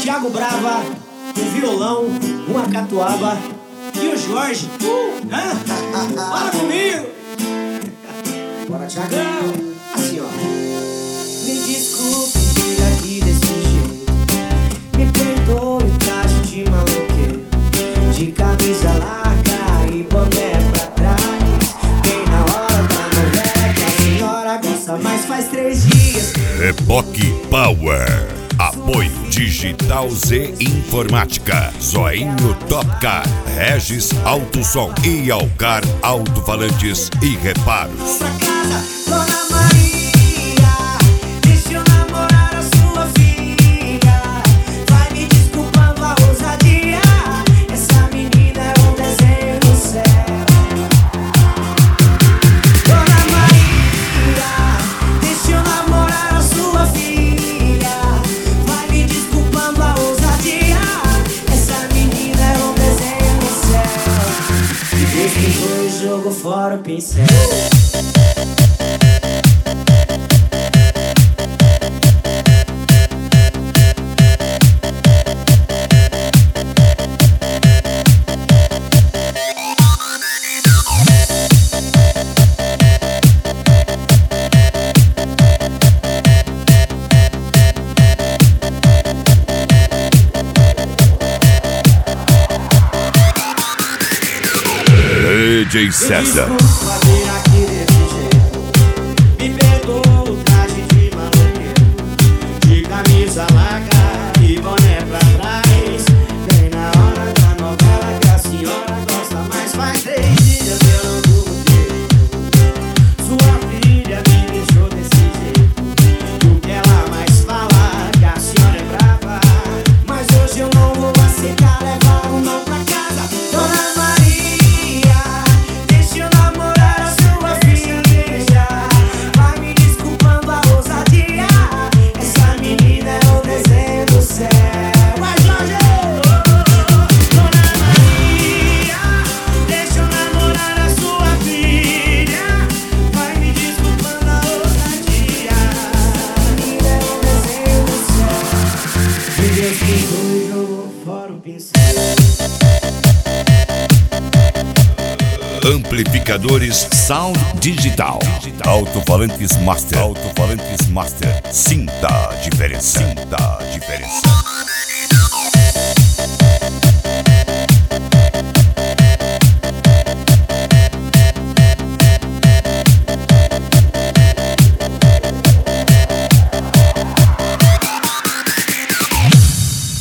Thiago Brava, um violão, uma catuaba e o Jorge. Fala comigo! Bora, Thiagão! Assim, ó. Me desculpe vir aqui desse jeito, me perdoe o traje de maloqueiro, de camisa larga e boné pra trás, bem na hora da novela que a senhora gosta, mas faz 3 dias. Reboque Power. Apoio Digital Z Informática, Zoinho Topcar, Regis Autosom e Alcar Alto-Falantes e Reparos. Pra casa, Dona Maria, deixa eu namorar a sua filha. Vai me desculpando a ousadia, essa menina é um desenho do céu. Dona Maria, deixa eu namorar a sua filha. Vai me desculpando a ousadia, essa menina é um desenho do céu. E Deus que foi, jogou fora o pincel. DJ César. Fazer aqui desse jeito, me perdoa o traje de maloqueiro, de camisa larga e boné pra trás, bem na hora da novela que a senhora gosta, mas faz 3 dias eu não durmo direito. Sua filha me deixou desse jeito, o que ela mais fala que a senhora é brava, mas hoje eu não vou aceitar levar um não pra casa. Dona Maria, deixa eu namorar a sua filha. Vai me desculpando a ousadia, essa menina é o desenho do céu. Vai, Jorge! Dona Maria, deixa eu namorar a sua filha. Vai me desculpando a ousadia, essa menina é o desenho do céu. E Deus que foi, jogou fora o pincel. Amplificadores Sound Digital. Alto-falantes Master. Alto-falantes Master. Sinta a diferença. Sinta a diferença.